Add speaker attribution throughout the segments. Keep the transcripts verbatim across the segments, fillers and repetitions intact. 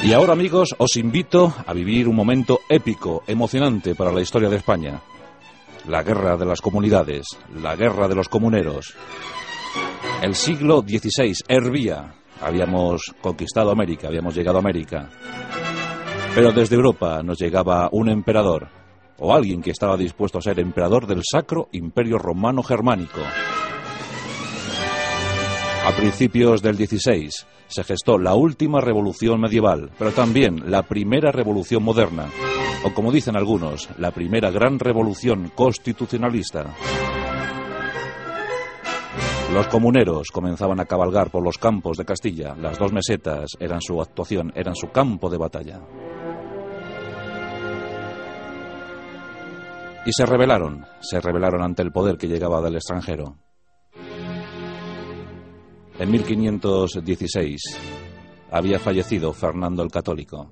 Speaker 1: Y ahora, amigos, os invito a vivir un momento épico, emocionante para la historia de España. La guerra de las comunidades, la guerra de los comuneros. El siglo dieciséis hervía. Habíamos conquistado América, habíamos llegado a América. Pero desde Europa nos llegaba un emperador, o alguien que estaba dispuesto a ser emperador del Sacro Imperio Romano Germánico. A principios del dieciséis se gestó la última revolución medieval, pero también la primera revolución moderna, o como dicen algunos, la primera gran revolución constitucionalista. Los comuneros comenzaban a cabalgar por los campos de Castilla. Las dos mesetas eran su actuación, eran su campo de batalla. Y se rebelaron, se rebelaron ante el poder que llegaba del extranjero. En mil quinientos dieciséis había fallecido Fernando el Católico.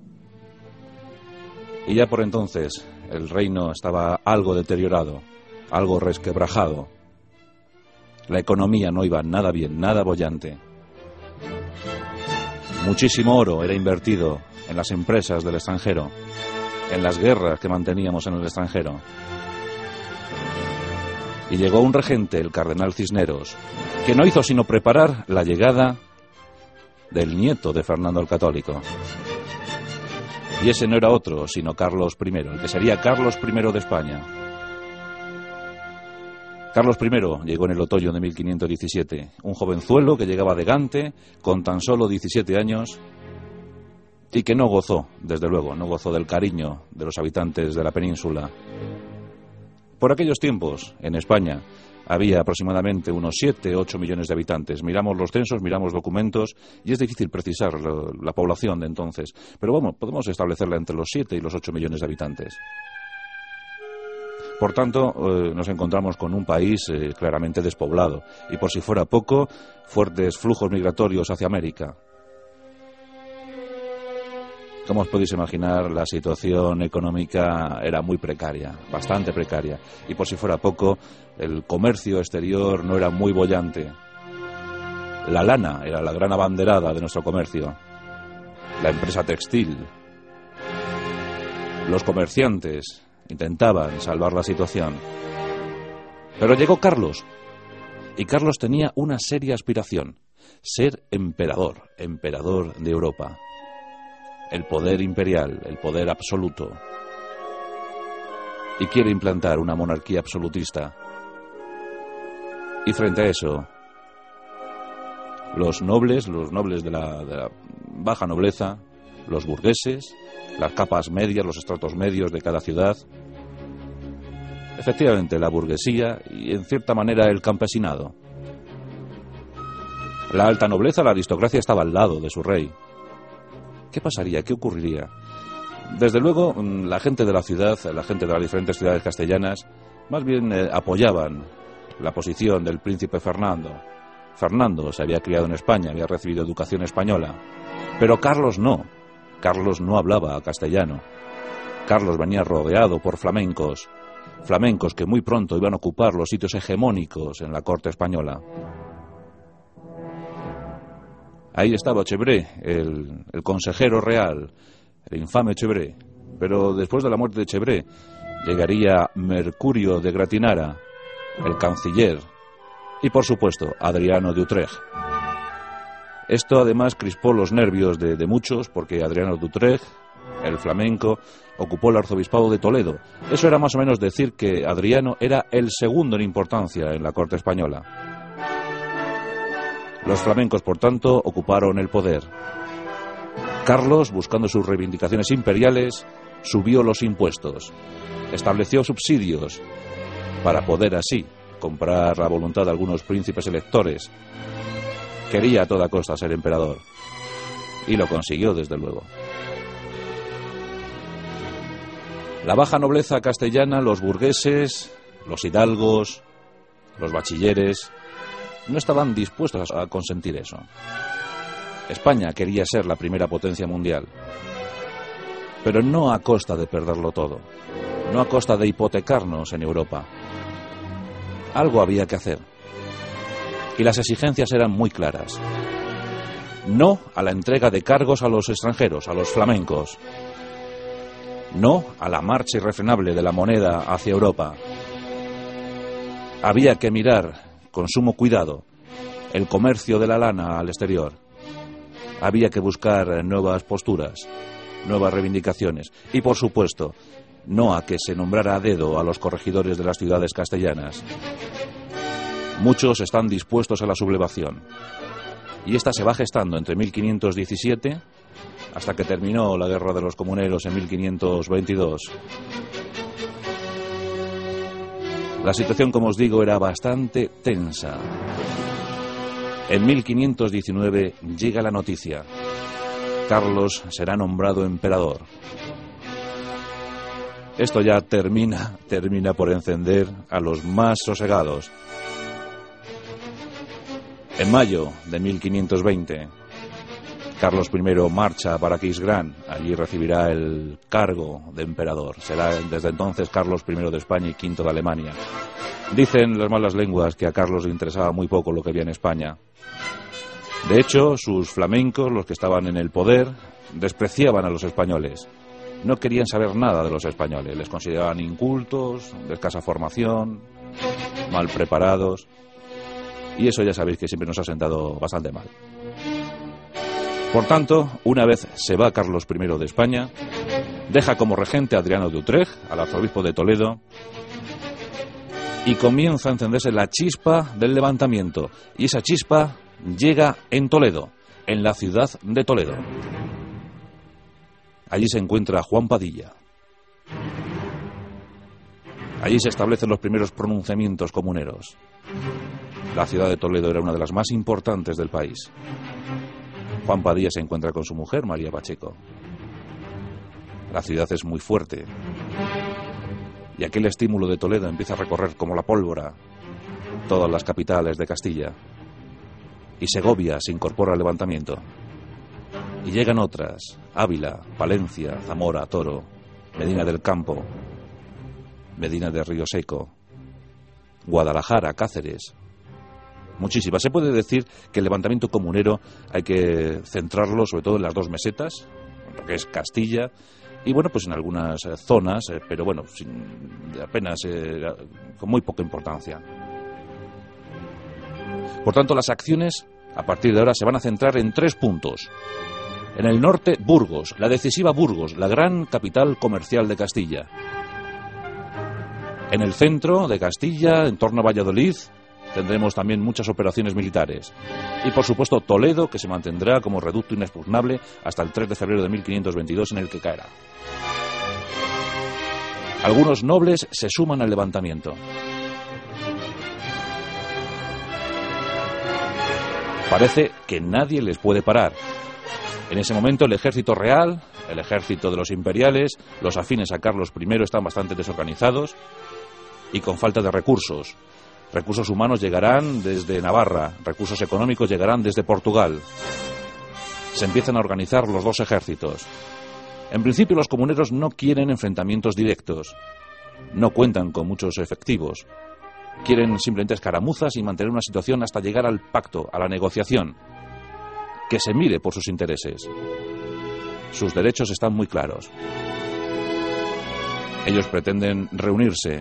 Speaker 1: Y ya por entonces el reino estaba algo deteriorado, algo resquebrajado. La economía no iba nada bien, nada boyante. Muchísimo oro era invertido en las empresas del extranjero, en las guerras que manteníamos en el extranjero. Y llegó un regente, el cardenal Cisneros, que no hizo sino preparar la llegada del nieto de Fernando el Católico. Y ese no era otro, sino Carlos primero, el que sería Carlos primero de España. Carlos primero llegó en el otoño de mil quinientos diecisiete, un jovenzuelo que llegaba de Gante con tan solo diecisiete años y que no gozó, desde luego, no gozó del cariño de los habitantes de la península. Por aquellos tiempos, en España, había aproximadamente unos siete u ocho millones de habitantes. Miramos los censos, miramos documentos y es difícil precisar lo, la población de entonces. Pero bueno, podemos establecerla entre los siete y los ocho millones de habitantes. Por tanto, eh, nos encontramos con un país eh, claramente despoblado y, por si fuera poco, fuertes flujos migratorios hacia América. Como os podéis imaginar, la situación económica era muy precaria, bastante precaria. Y por si fuera poco, el comercio exterior no era muy boyante. La lana era la gran abanderada de nuestro comercio. La empresa textil. Los comerciantes intentaban salvar la situación. Pero llegó Carlos. Y Carlos tenía una seria aspiración: ser emperador, emperador de Europa. El poder imperial, el poder absoluto. Y quiere implantar una monarquía absolutista. Y frente a eso, los nobles, los nobles de la, de la baja nobleza, los burgueses, las capas medias, los estratos medios de cada ciudad, efectivamente la burguesía y en cierta manera el campesinado. La alta nobleza, la aristocracia estaba al lado de su rey. ¿Qué pasaría? ¿Qué ocurriría? Desde luego, la gente de la ciudad, la gente de las diferentes ciudades castellanas, más bien eh, apoyaban la posición del príncipe Fernando. Fernando se había criado en España, había recibido educación española. Pero Carlos no. Carlos no hablaba castellano. Carlos venía rodeado por flamencos. Flamencos que muy pronto iban a ocupar los sitios hegemónicos en la corte española. Ahí estaba Chevré, el, el consejero real, el infame Chevré. Pero después de la muerte de Chevré, llegaría Mercurio de Gratinara, el canciller, y por supuesto, Adriano de Utrecht. Esto además crispó los nervios de, de muchos, porque Adriano de Utrecht, el flamenco, ocupó el arzobispado de Toledo. Eso era más o menos decir que Adriano era el segundo en importancia en la corte española. Los flamencos, por tanto, ocuparon el poder. Carlos, buscando sus reivindicaciones imperiales, subió los impuestos, estableció subsidios para poder así comprar la voluntad de algunos príncipes electores. Quería a toda costa ser emperador y lo consiguió, desde luego. La baja nobleza castellana, los burgueses, los hidalgos, los bachilleres, no estaban dispuestos a consentir eso. España quería ser la primera potencia mundial, pero no a costa de perderlo todo, no a costa de hipotecarnos en Europa. Algo había que hacer, y las exigencias eran muy claras. No a la entrega de cargos a los extranjeros, a los flamencos. No a la marcha irrefrenable de la moneda hacia Europa. Había que mirar con sumo cuidado el comercio de la lana al exterior. Había que buscar nuevas posturas, nuevas reivindicaciones y, por supuesto, no a que se nombrara a dedo a los corregidores de las ciudades castellanas. Muchos están dispuestos a la sublevación y esta se va gestando entre mil quinientos diecisiete hasta que terminó la Guerra de los Comuneros en mil quinientos veintidós. La situación, como os digo, era bastante tensa. En mil quinientos diecinueve llega la noticia. Carlos será nombrado emperador. Esto ya termina, termina por encender a los más sosegados. En mayo de mil quinientos veinte, Carlos primero marcha para Aquisgrán. Allí recibirá el cargo de emperador. Será desde entonces Carlos primero de España y quinto de Alemania. Dicen las malas lenguas que a Carlos le interesaba muy poco lo que había en España. De hecho, sus flamencos, los que estaban en el poder, despreciaban a los españoles. No querían saber nada de los españoles. Les consideraban incultos, de escasa formación, mal preparados. Y eso ya sabéis que siempre nos ha sentado bastante mal. Por tanto, una vez se va Carlos primero de España, deja como regente a Adriano de Utrecht, al arzobispo de Toledo, y comienza a encenderse la chispa del levantamiento. Y esa chispa llega en Toledo, en la ciudad de Toledo. Allí se encuentra Juan Padilla. Allí se establecen los primeros pronunciamientos comuneros. La ciudad de Toledo era una de las más importantes del país. Juan Padilla se encuentra con su mujer, María Pacheco. La ciudad es muy fuerte. Y aquel estímulo de Toledo empieza a recorrer como la pólvora todas las capitales de Castilla. Y Segovia se incorpora al levantamiento. Y llegan otras: Ávila, Palencia, Zamora, Toro, Medina del Campo, Medina de Río Seco, Guadalajara, Cáceres. Muchísimas. Se puede decir que el levantamiento comunero hay que centrarlo sobre todo en las dos mesetas, lo que es Castilla, y bueno, pues en algunas eh, zonas, eh, pero bueno, sin, apenas, eh, con muy poca importancia. Por tanto, las acciones a partir de ahora se van a centrar en tres puntos. En el norte, Burgos, la decisiva Burgos, la gran capital comercial de Castilla. En el centro de Castilla, en torno a Valladolid, tendremos también muchas operaciones militares. Y por supuesto Toledo, que se mantendrá como reducto inexpugnable hasta el tres de febrero de mil quinientos veintidós, en el que caerá. Algunos nobles se suman al levantamiento. Parece que nadie les puede parar. En ese momento el ejército real, el ejército de los imperiales, los afines a Carlos primero están bastante desorganizados y con falta de recursos. Recursos humanos llegarán desde Navarra, recursos económicos llegarán desde Portugal. Se empiezan a organizar los dos ejércitos. En principio los comuneros no quieren enfrentamientos directos, no cuentan con muchos efectivos. Quieren simplemente escaramuzas y mantener una situación hasta llegar al pacto, a la negociación, que se mire por sus intereses. Sus derechos están muy claros. Ellos pretenden reunirse.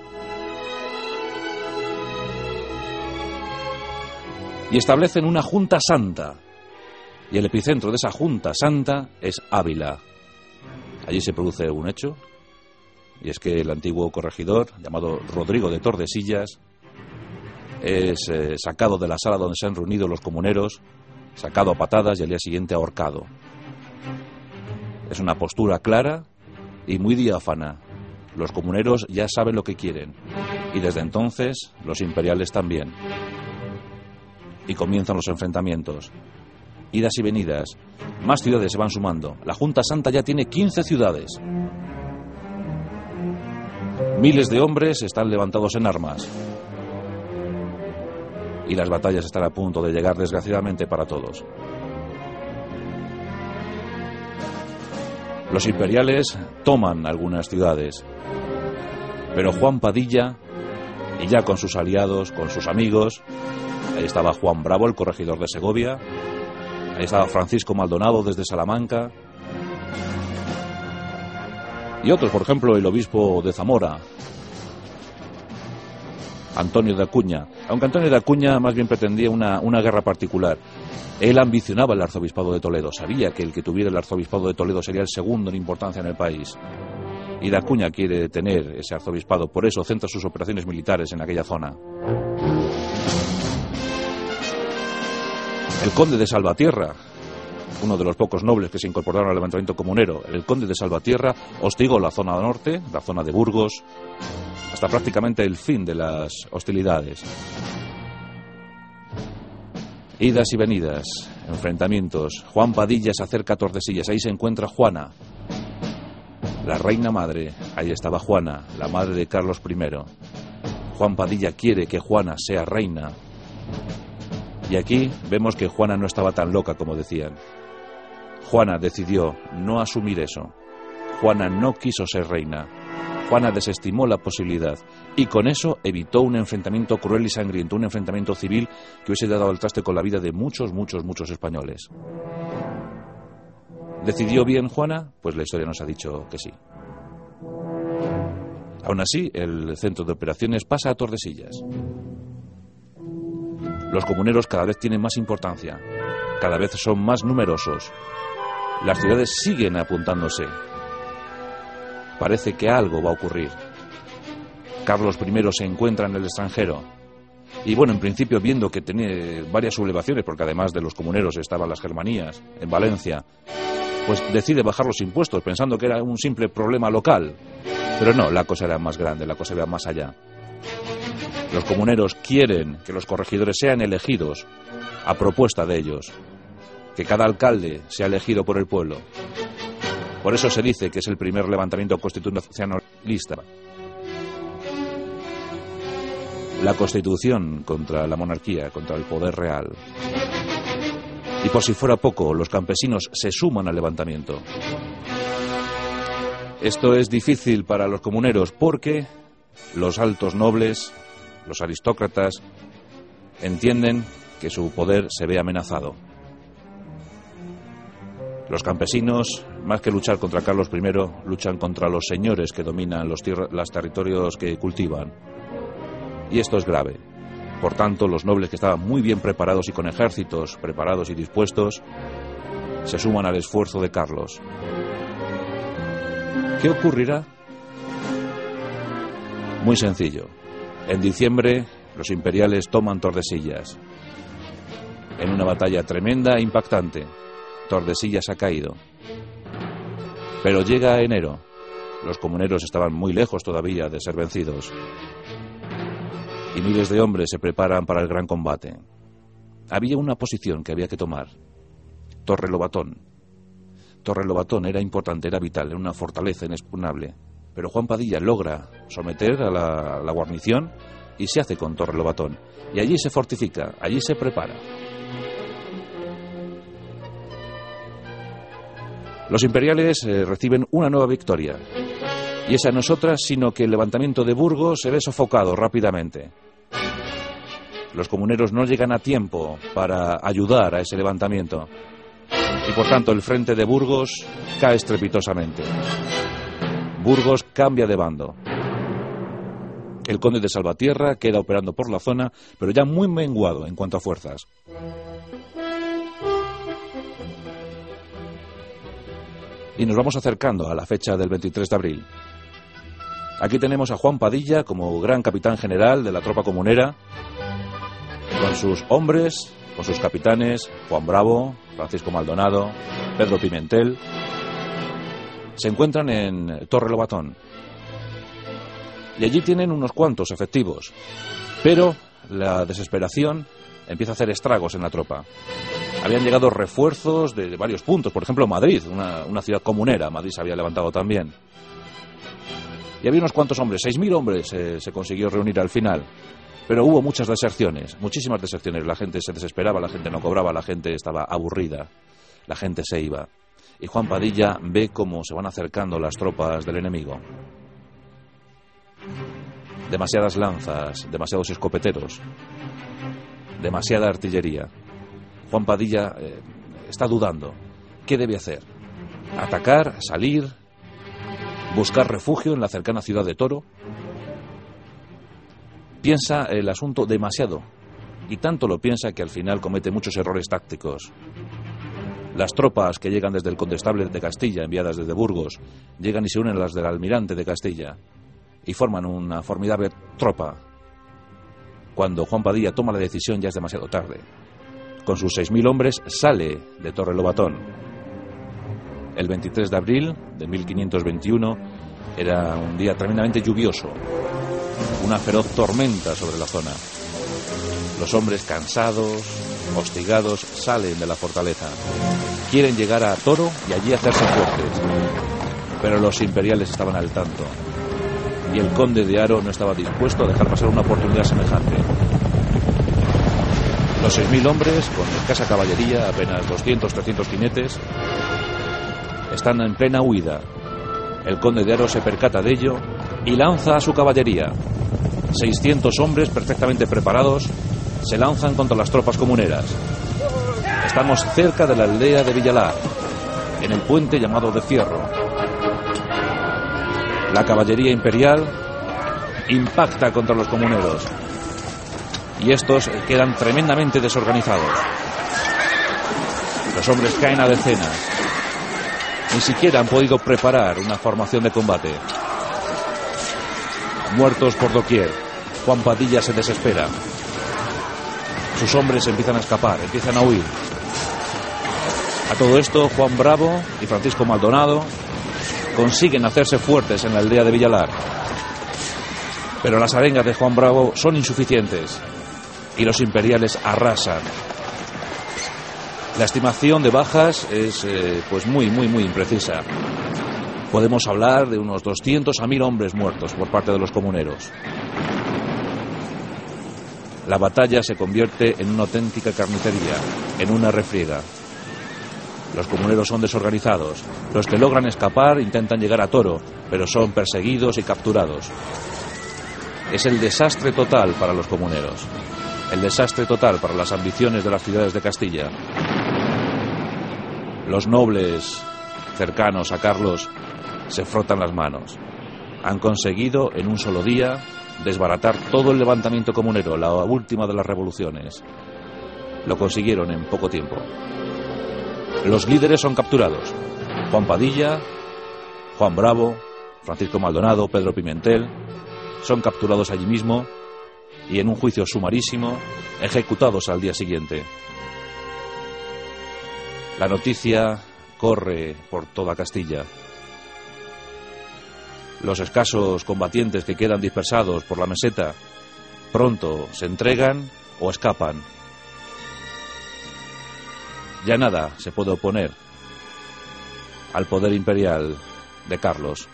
Speaker 1: Y establecen una Junta Santa. Y el epicentro de esa Junta Santa es Ávila. Allí se produce un hecho, y es que el antiguo corregidor, llamado Rodrigo de Tordesillas, es eh, sacado de la sala donde se han reunido los comuneros, sacado a patadas y al día siguiente ahorcado. Es una postura clara y muy diáfana. Los comuneros ya saben lo que quieren, y desde entonces los imperiales también. Y comienzan los enfrentamientos. Idas y venidas. Más ciudades se van sumando. La Junta Santa ya tiene quince ciudades. Miles de hombres están levantados en armas. Y las batallas están a punto de llegar, desgraciadamente para todos. Los imperiales toman algunas ciudades. Pero Juan Padilla, y ya con sus aliados, con sus amigos, ahí estaba Juan Bravo, el corregidor de Segovia, Ahí estaba Francisco Maldonado desde Salamanca. Y otros, por ejemplo, el obispo de Zamora, Antonio de Acuña. Aunque Antonio de Acuña más bien pretendía una, una guerra particular. Él ambicionaba el arzobispado de Toledo. Sabía que el que tuviera el arzobispado de Toledo sería el segundo en importancia en el país. Y de Acuña quiere tener ese arzobispado. Por eso centra sus operaciones militares en aquella zona. El conde de Salvatierra, uno de los pocos nobles que se incorporaron al levantamiento comunero, el conde de Salvatierra hostigó la zona norte, la zona de Burgos, hasta prácticamente el fin de las hostilidades. Idas y venidas, enfrentamientos. Juan Padilla se acerca a Tordesillas, ahí se encuentra Juana, la reina madre. Ahí estaba Juana, la madre de Carlos primero. Juan Padilla quiere que Juana sea reina. Y aquí vemos que Juana no estaba tan loca como decían. Juana decidió no asumir eso. Juana no quiso ser reina. Juana desestimó la posibilidad y con eso evitó un enfrentamiento cruel y sangriento, un enfrentamiento civil que hubiese dado al traste con la vida de muchos, muchos, muchos españoles. ¿Decidió bien Juana? Pues la historia nos ha dicho que sí. Aún así, el centro de operaciones pasa a Tordesillas. Los comuneros cada vez tienen más importancia, cada vez son más numerosos. Las ciudades siguen apuntándose. Parece que algo va a ocurrir. Carlos primero se encuentra en el extranjero. Y bueno, en principio, viendo que tenía varias sublevaciones, porque además de los comuneros estaban las germanías en Valencia, pues decide bajar los impuestos, pensando que era un simple problema local. Pero no, la cosa era más grande, la cosa era más allá. Los comuneros quieren que los corregidores sean elegidos a propuesta de ellos, que cada alcalde sea elegido por el pueblo. Por eso se dice que es el primer levantamiento constitucionalista. La Constitución contra la monarquía, contra el poder real. Y por si fuera poco, los campesinos se suman al levantamiento. Esto es difícil para los comuneros porque los altos nobles, los aristócratas, entienden que su poder se ve amenazado. Los campesinos, más que luchar contra Carlos primero, luchan contra los señores que dominan los, los territorios que cultivan. Y esto es grave. Por tanto, los nobles que estaban muy bien preparados y con ejércitos preparados y dispuestos, se suman al esfuerzo de Carlos. ¿Qué ocurrirá? Muy sencillo. En diciembre, los imperiales toman Tordesillas. En una batalla tremenda e impactante. Tordesillas ha caído. Pero llega enero. Los comuneros estaban muy lejos todavía de ser vencidos. Y miles de hombres se preparan para el gran combate. Había una posición que había que tomar. Torre Lobatón. Torre Lobatón era importante, era vital, era una fortaleza inexpugnable. Pero Juan Padilla logra someter a la, a la guarnición y se hace con Torre Lobatón. Y allí se fortifica, allí se prepara. Los imperiales eh, reciben una nueva victoria. Y esa no es otra, sino que el levantamiento de Burgos se ve sofocado rápidamente. Los comuneros no llegan a tiempo para ayudar a ese levantamiento. Y por tanto el frente de Burgos cae estrepitosamente. Burgos cambia de bando. El conde de Salvatierra queda operando por la zona, pero ya muy menguado en cuanto a fuerzas. Y nos vamos acercando a la fecha del veintitrés de abril. Aquí tenemos a Juan Padilla como gran capitán general de la tropa comunera, con sus hombres, con sus capitanes, Juan Bravo, Francisco Maldonado, Pedro Pimentel. Se encuentran en Torre Lobatón. Y allí tienen unos cuantos efectivos. Pero la desesperación empieza a hacer estragos en la tropa. Habían llegado refuerzos de, de varios puntos. Por ejemplo, Madrid, una, una ciudad comunera. Madrid se había levantado también. Y había unos cuantos hombres, seis mil hombres eh, se consiguió reunir al final. Pero hubo muchas deserciones, muchísimas deserciones. La gente se desesperaba, la gente no cobraba, la gente estaba aburrida. La gente se iba. Y Juan Padilla ve cómo se van acercando las tropas del enemigo. Demasiadas lanzas, demasiados escopeteros, demasiada artillería. Juan Padilla eh, está dudando. ¿Qué debe hacer? ¿Atacar? ¿Salir? ¿Buscar refugio en la cercana ciudad de Toro? Piensa el asunto demasiado, y tanto lo piensa que al final comete muchos errores tácticos. Las tropas que llegan desde el Condestable de Castilla, enviadas desde Burgos, llegan y se unen a las del Almirante de Castilla, y forman una formidable tropa. Cuando Juan Padilla toma la decisión ya es demasiado tarde. Con sus seis mil hombres sale de Torrelobatón. El veintitrés de abril de mil quinientos veintiuno era un día tremendamente lluvioso. Una feroz tormenta sobre la zona. Los hombres cansados, hostigados, salen de la fortaleza. Quieren llegar a Toro y allí hacerse fuertes. Pero los imperiales estaban al tanto. Y el conde de Haro no estaba dispuesto a dejar pasar una oportunidad semejante. Los seis mil hombres, con escasa caballería, apenas doscientos, trescientos jinetes, están en plena huida. El conde de Haro se percata de ello y lanza a su caballería. seiscientos hombres perfectamente preparados se lanzan contra las tropas comuneras. Estamos cerca de la aldea de Villalar, en el puente llamado de Fierro. La caballería imperial impacta contra los comuneros y estos quedan tremendamente desorganizados. Los hombres caen a decenas. Ni siquiera han podido preparar una formación de combate. Muertos por doquier. Juan Padilla se desespera. Sus hombres empiezan a escapar, empiezan a huir. A todo esto, Juan Bravo y Francisco Maldonado consiguen hacerse fuertes en la aldea de Villalar. Pero las arengas de Juan Bravo son insuficientes y los imperiales arrasan. La estimación de bajas es eh, pues muy, muy, muy imprecisa. Podemos hablar de unos doscientos a mil hombres muertos por parte de los comuneros. La batalla se convierte en una auténtica carnicería, en una refriega. Los comuneros son desorganizados. Los que logran escapar intentan llegar a Toro, pero son perseguidos y capturados. Es el desastre total para los comuneros. El desastre total para las ambiciones de las ciudades de Castilla. Los nobles cercanos a Carlos se frotan las manos. Han conseguido en un solo día desbaratar todo el levantamiento comunero, la última de las revoluciones. Lo consiguieron en poco tiempo. Los líderes son capturados. Juan Padilla, Juan Bravo, Francisco Maldonado, Pedro Pimentel, son capturados allí mismo y en un juicio sumarísimo ejecutados al día siguiente. La noticia corre por toda Castilla. Los escasos combatientes que quedan dispersados por la meseta pronto se entregan o escapan. Ya nada se puede oponer al poder imperial de Carlos.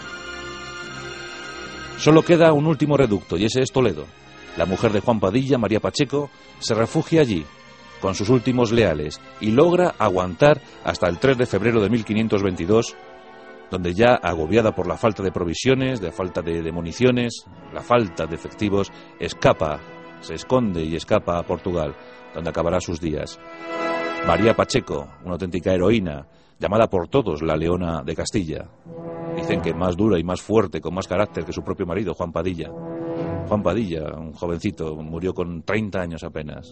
Speaker 1: Solo queda un último reducto y ese es Toledo. La mujer de Juan Padilla, María Pacheco, se refugia allí con sus últimos leales y logra aguantar hasta el tres de febrero de mil quinientos veintidós, donde ya agobiada por la falta de provisiones, de falta de, de municiones, la falta de efectivos, escapa, se esconde y escapa a Portugal, donde acabará sus días. María Pacheco, una auténtica heroína, llamada por todos la Leona de Castilla. Dicen que más dura y más fuerte, con más carácter que su propio marido, Juan Padilla. Juan Padilla, un jovencito, murió con treinta años apenas.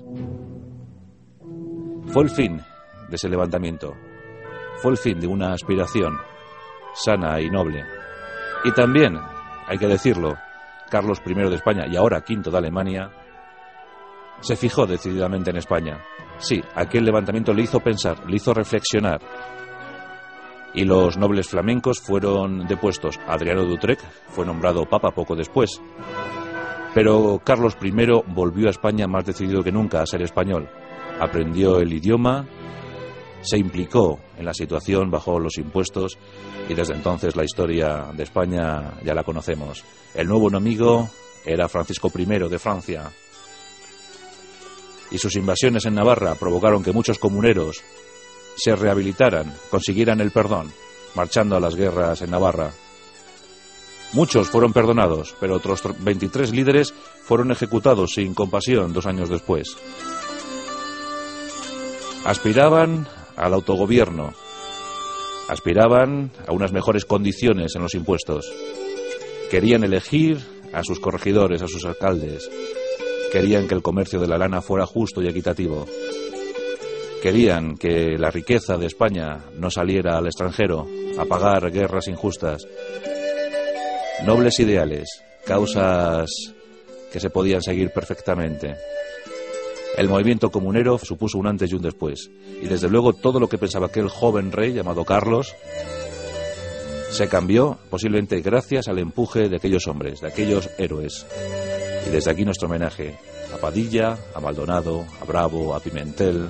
Speaker 1: Fue el fin de ese levantamiento. Fue el fin de una aspiración sana y noble. Y también, hay que decirlo, Carlos primero de España y ahora quinto de Alemania, se fijó decididamente en España. Sí, aquel levantamiento le hizo pensar, le hizo reflexionar. Y los nobles flamencos fueron depuestos. Adriano de Utrecht fue nombrado papa poco después. Pero Carlos primero volvió a España más decidido que nunca a ser español. Aprendió el idioma, se implicó en la situación, bajó los impuestos y desde entonces la historia de España ya la conocemos. El nuevo enemigo era Francisco primero de Francia. Y sus invasiones en Navarra provocaron que muchos comuneros se rehabilitaran, consiguieran el perdón, marchando a las guerras en Navarra. Muchos fueron perdonados, pero otros veintitrés líderes fueron ejecutados sin compasión dos años después. Aspiraban al autogobierno, aspiraban a unas mejores condiciones en los impuestos, querían elegir a sus corregidores, a sus alcaldes, querían que el comercio de la lana fuera justo y equitativo, querían que la riqueza de España no saliera al extranjero a pagar guerras injustas. Nobles ideales, causas que se podían seguir perfectamente. El movimiento comunero supuso un antes y un después, y desde luego todo lo que pensaba aquel joven rey llamado Carlos se cambió posiblemente gracias al empuje de aquellos hombres, de aquellos héroes. Y desde aquí nuestro homenaje a Padilla, a Maldonado, a Bravo, a Pimentel,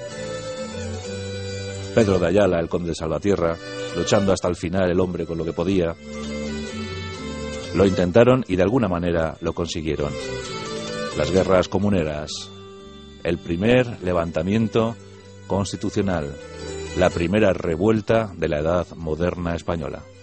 Speaker 1: Pedro de Ayala, el conde de Salvatierra, luchando hasta el final el hombre con lo que podía. Lo intentaron y de alguna manera lo consiguieron. Las guerras comuneras, el primer levantamiento constitucional, la primera revuelta de la edad moderna española.